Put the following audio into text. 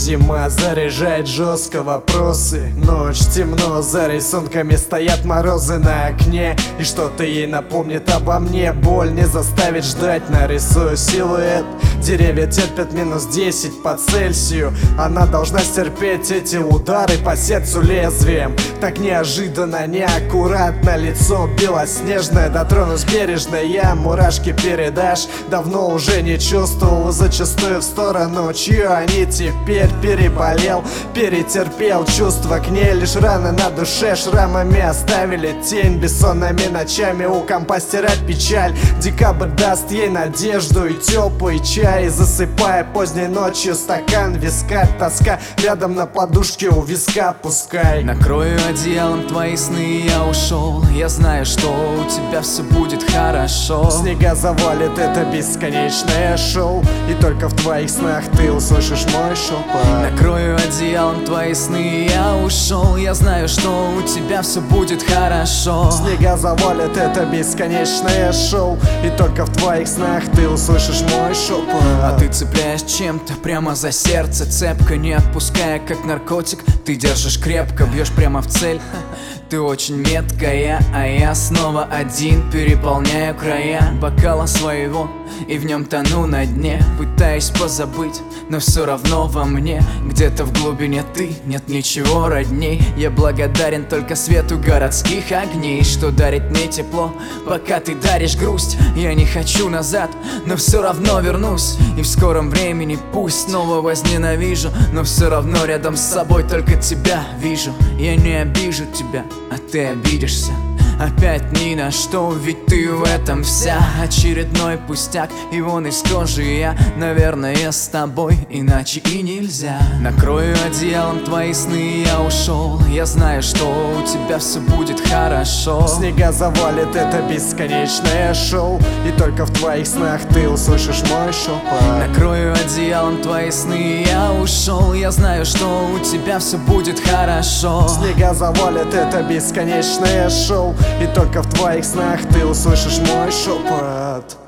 Зима заряжает жестко вопросы. Ночь темно, за рисунками стоят морозы на окне. И что-то ей напомнит обо мне. Боль не заставит ждать, нарисую силуэт. Деревья терпят -10 по Цельсию. Она должна стерпеть эти удары по сердцу лезвием. Так неожиданно, неаккуратно, лицо белоснежное. Дотронусь бережно, я мурашки передашь. Давно уже не чувствовал, зачастую в сторону, чью они теперь переболел, перетерпел. Чувства к ней лишь раны на душе шрамами оставили тень. Бессонными ночами у компа стирать печаль. Декабрь даст ей надежду и теплый чай. Засыпая поздней ночью стакан виска. Тоска рядом на подушке у виска пускай. Накрою одеялом твои сны, я ушел. Я знаю, что у тебя все будет хорошо. Снега завалит это бесконечное шоу. И только в твоих снах ты услышишь мой шепот. Накрою одеялом твои сны, я ушел. Я знаю, что у тебя все будет хорошо. Снега завалит это бесконечное шоу. И только в твоих снах ты услышишь мой шепот. А ты цепляешь чем-то прямо за сердце, цепко не отпуская, как наркотик. Ты держишь крепко, бьешь прямо в цель. Ты очень меткая, а я снова один. Переполняю края бокала своего и в нем тону на дне. Пытаюсь позабыть, но все равно во мне где-то в глубине ты, нет ничего родней. Я благодарен только свету городских огней, что дарит мне тепло, пока ты даришь грусть. Я не хочу назад, но все равно вернусь. И в скором времени пусть снова возненавижу, но все равно рядом с собой только тебя вижу. Я не обижу тебя, а ты обидишься. Опять ни на что, ведь ты в этом вся. Очередной пустяк, и вон из кожи я, наверное, с тобой, иначе и нельзя. Накрою одеялом твои сны, я ушел. Я знаю, что у тебя все будет хорошо. Снега завалит это бесконечное шоу. И только в твоих снах ты услышишь мой шепот. Накрою одеялом твои сны, я ушел. Я знаю, что у тебя все будет хорошо. Снега завалит это бесконечное шоу. И только в твоих снах ты услышишь мой шепот.